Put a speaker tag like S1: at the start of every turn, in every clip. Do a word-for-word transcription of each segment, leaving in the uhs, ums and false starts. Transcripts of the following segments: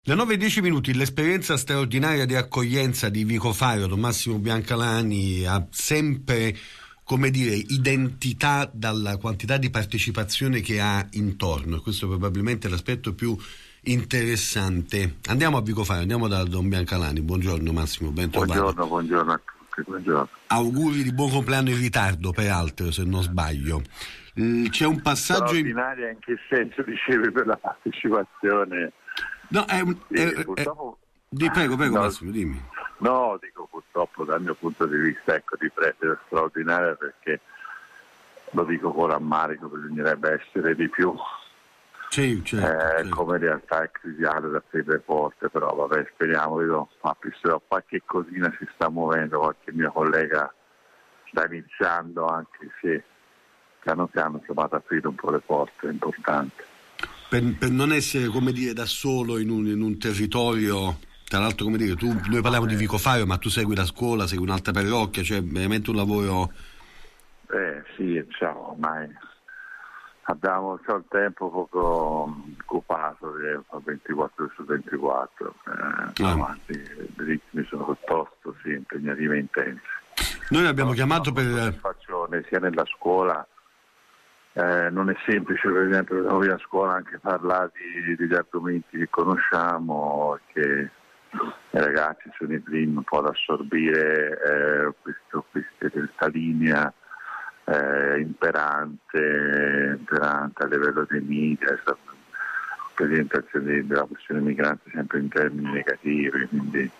S1: Le nove e dieci minuti, l'esperienza straordinaria di accoglienza di Vico Faro, Don Massimo Biancalani, ha sempre, come dire, identità dalla quantità di partecipazione che ha intorno. Questo probabilmente è l'aspetto più interessante. Andiamo a Vico Faro, andiamo da Don Biancalani. Buongiorno Massimo, ben trovato.
S2: Buongiorno, buongiorno a tutti, buongiorno.
S1: Auguri di buon compleanno in ritardo, peraltro, se non sbaglio. C'è un passaggio...
S2: Straordinaria in che senso dicevi per la partecipazione?
S1: No, è un...
S2: Sì,
S1: è,
S2: purtroppo...
S1: è... Di, prego, prego
S2: no,
S1: Massimo, dimmi.
S2: No, dico purtroppo dal mio punto di vista, ecco, di prendere straordinaria perché, lo dico con rammarico, bisognerebbe essere di più.
S1: Sì, certo,
S2: eh,
S1: certo.
S2: Come realtà è crisiale da aprire le porte, però vabbè, speriamo, vedo, ma però qualche cosina si sta muovendo, qualche mio collega sta iniziando, anche se piano piano siamo ad aprire un po' le porte, è importante.
S1: Per, per non essere, come dire, da solo in un, in un territorio, tra l'altro, come dire, tu, noi parliamo di Vico Faro, ma tu segui la scuola, segui un'altra parrocchia, cioè veramente un lavoro...
S2: Eh sì, diciamo, ormai abbiamo c'è un tempo poco occupato, ventiquattro ore su ventiquattro, eh,
S1: Ah.
S2: avanti, i ritmi sono piuttosto sì, impegnativi e intensi.
S1: Noi abbiamo
S2: No,
S1: chiamato per...
S2: soddisfazione sia nella scuola, eh, non è semplice per esempio noi a scuola anche parlare di, degli argomenti che conosciamo, che i ragazzi sono i primi un po' ad assorbire eh, questo, questa linea eh, imperante, imperante a livello dei media, questa presentazione della questione migrante sempre in termini negativi, quindi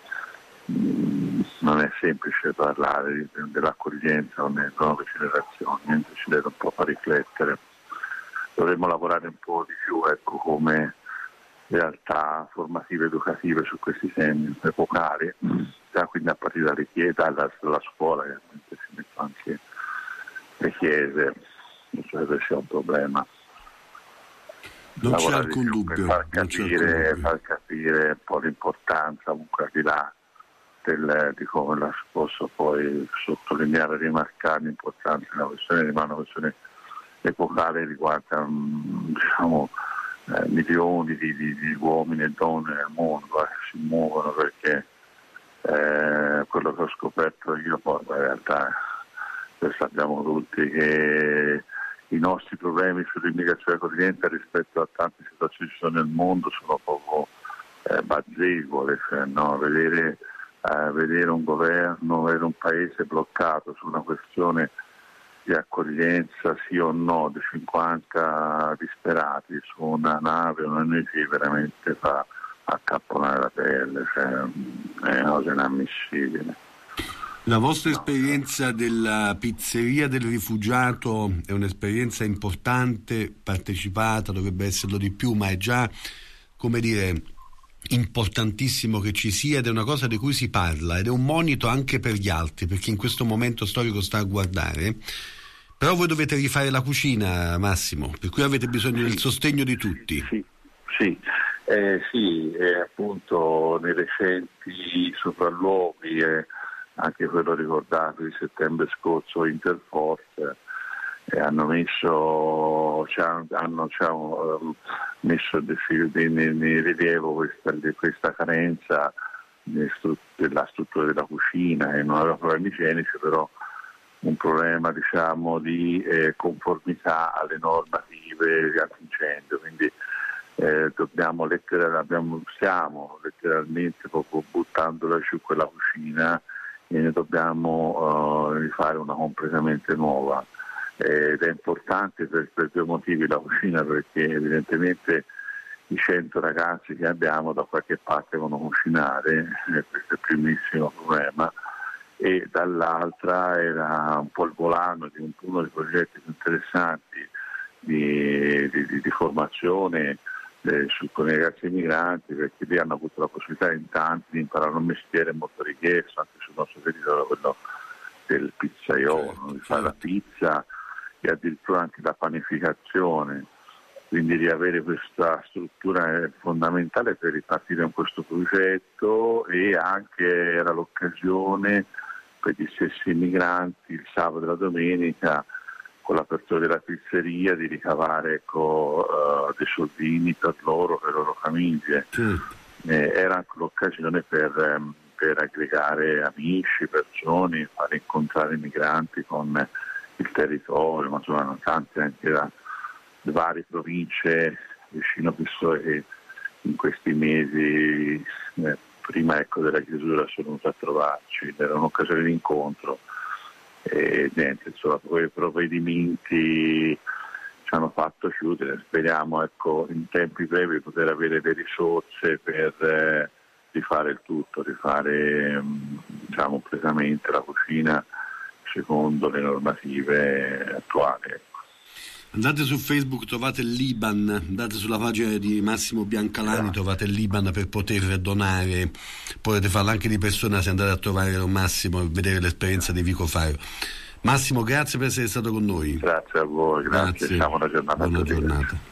S2: non è semplice parlare di, dell'accoglienza con le nuove generazioni, mentre ci deve un po' far riflettere. Dovremmo lavorare un po' di più, ecco, come realtà formative educative su questi temi epocali, già quindi a partire dalle chiese, dalla, dalla scuola, che si mettono anche le chiese, non credo sia un problema.
S1: Non c'è alcun dubbio.
S2: Per far capire, far capire un po' l'importanza, comunque al di là del, di come la posso poi sottolineare e rimarcare l'importanza della questione, rimane una questione epocale, riguarda diciamo eh, milioni di, di, di uomini e donne nel mondo, eh, si muovono perché eh, quello che ho scoperto io poi in realtà lo sappiamo tutti che i nostri problemi sull'immigrazione accogliente rispetto a tante situazioni che ci sono nel mondo sono poco eh, bazzevole, cioè, no? vedere Uh, vedere un governo, vedere un paese bloccato su una questione di accoglienza sì o no di cinquanta disperati su una nave, una O N G veramente fa accapponare la pelle, cioè, è una cosa inammissibile.
S1: La vostra esperienza della pizzeria del rifugiato è un'esperienza importante, partecipata, dovrebbe esserlo di più, ma è già, come dire, importantissimo che ci sia, ed è una cosa di cui si parla ed è un monito anche per gli altri, perché in questo momento storico sta a guardare. Però voi dovete rifare la cucina, Massimo, per cui avete bisogno sì. del sostegno di tutti.
S2: Sì, sì, eh, sì eh, appunto nei recenti sopralluoghi, eh, anche quello ricordato di settembre scorso, Interforce, eh, hanno messo, hanno, hanno diciamo, messo in rilievo questa, questa carenza della struttura della cucina, e non aveva problemi igienici, però un problema diciamo di eh, conformità alle normative antincendio, quindi eh, dobbiamo letteralmente, abbiamo, stiamo letteralmente proprio buttandola su quella cucina e ne dobbiamo uh, rifare una completamente nuova. Ed è importante per, per due motivi la cucina, perché evidentemente i cento ragazzi che abbiamo da qualche parte devono cucinare, eh, questo è il primissimo problema, e dall'altra era un po' il volano di un, uno dei progetti più interessanti di, di, di formazione eh, su, con i ragazzi migranti, perché lì hanno avuto la possibilità in tanti di imparare un mestiere molto richiesto anche sul nostro territorio, quello del pizzaiolo, di fare la pizza e addirittura anche la panificazione, quindi di avere questa struttura è fondamentale per ripartire con questo progetto, e anche era l'occasione per gli stessi migranti il sabato e la domenica con l'apertura della pizzeria di ricavare ecco, uh, dei soldini per loro, per le loro famiglie.
S1: Sì.
S2: eh, era anche l'occasione per, ehm, per aggregare amici, persone, far incontrare i migranti con il territorio, ma sono tanti anche da varie province vicino a Pistoia che in questi mesi eh, prima ecco, della chiusura sono venuti a trovarci, era un'occasione di incontro e niente, insomma, quei provvedimenti ci hanno fatto chiudere, speriamo ecco, in tempi brevi poter avere le risorse per eh, rifare il tutto, rifare diciamo, completamente la cucina secondo le normative attuali. Ecco.
S1: Andate su Facebook, trovate il Liban, andate sulla pagina di Massimo Biancalani, trovate il Liban per poter donare, potete farlo anche di persona se andate a trovare Don Massimo e vedere l'esperienza di Vico Faro. Massimo, grazie per essere stato con noi.
S2: Grazie a voi, grazie,
S1: grazie.
S2: Siamo una giornata
S1: Buona giornata.